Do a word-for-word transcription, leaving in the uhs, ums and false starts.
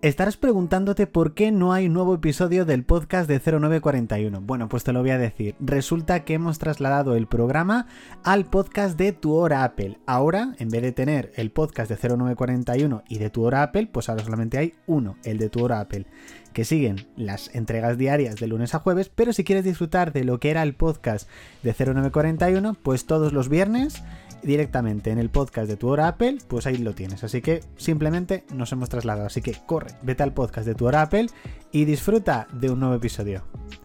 Estarás preguntándote por qué no hay nuevo episodio del podcast de cero nueve cuarenta y uno. Bueno, pues te lo voy a decir. Resulta que hemos trasladado el programa al podcast de Tu Hora Apple. Ahora, en vez de tener el podcast de cero nueve cuarenta y uno y de Tu Hora Apple, pues ahora solamente hay uno, el de Tu Hora Apple, que siguen las entregas diarias de lunes a jueves, pero si quieres disfrutar de lo que era el podcast de cero nueve cuarenta y uno, pues todos los viernes directamente en el podcast de Tu Hora Apple, pues ahí lo tienes. Así que simplemente nos hemos trasladado. Así que corre, vete al podcast de Tu Hora Apple y disfruta de un nuevo episodio.